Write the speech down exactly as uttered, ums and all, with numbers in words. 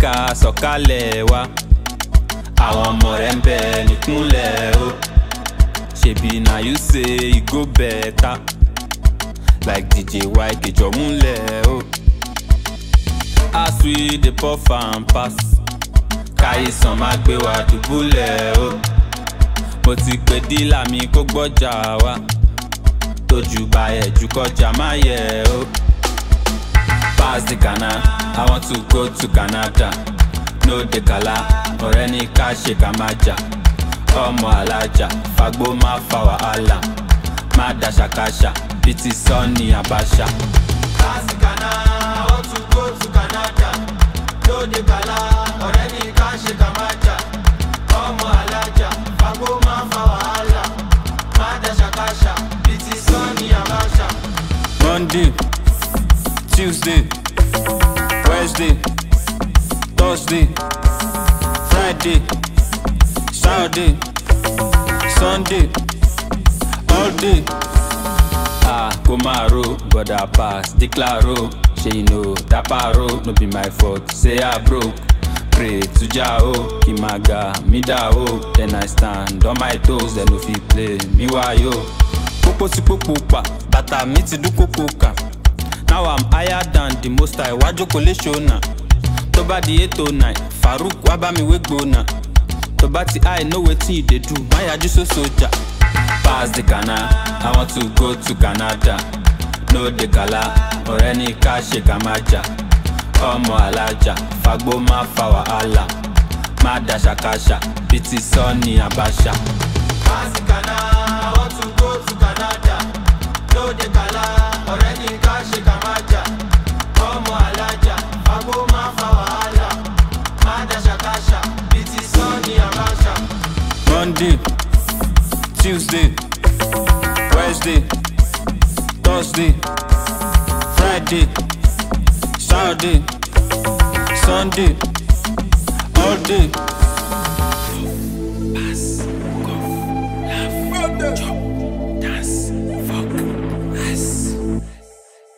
ká sọ̀kalẹ̀ wá. Àwọn ọmọ rẹ̀ ń bẹ níkúnlẹ̀ o. Ṣebí na you say e go better. Like D J Y K jọ̀múlẹ̀ o. As we dey puff and pass. Káyìsàn máa gbé wa dùbúlẹ̀ o. Mo ti pè dílà mi kó gbọ́jà wá. Tójú bá yẹ jù kọjá má yẹ o. Pass the Ghana, I want to go to Canada. No de kala, ọ̀rẹ́ ní ká ṣe ká má jà. Ọmọ alájà, fagbó má fa wàhálà. Má da ṣàkàṣà, bí ti Sunny Abacha. Pass the Ghana, I want to go to Canada. No de kala, ọ̀rẹ́ ní ká ṣe ká má jà. Ọmọ alájà, fagbó má fa wàhálà. Má da ṣàkàṣà, bí ti Sunny Abacha. Monday, Tuesday, Wednesday, Thursday, Friday, Saturday, Sunday, all day. Ah, Komaro, brother pass, declaro. She know, taparo, no be my fault. Say I broke, pray to Jao, Kimaga, Midao. Then I stand on my toes, then no fit play me wayo. Popo si popo pa, bata mi ti du kokoka. Now I'm higher than the most I wajo kole show na. Toba di eight oh nine, Farouk waba mi wegbo na. Toba ti I know wetin you dey do, my aju so soldier. Pass the Ghana, I want to go to Canada. No de kala, ọ̀rẹ́ ní ká ṣe ká má jà. Ọmọ alájà, fagbó má fa wàhálà. Má da ṣàkàṣà, bí ti Sunny Abacha. Pass the Ghana, I want to go to Canada. No de kala, ọ̀rẹ́ ní ká ṣe ká má jà. Ọmọ alájà, fagbó má fa wàhálà. Má da ṣàkàṣà, bí ti Sunny Abacha. Monday, Tuesday, Wednesday, Thursday, Friday, Saturday, Sunday, all day. Pass, go, laugh, chop, dance, fuck, ass.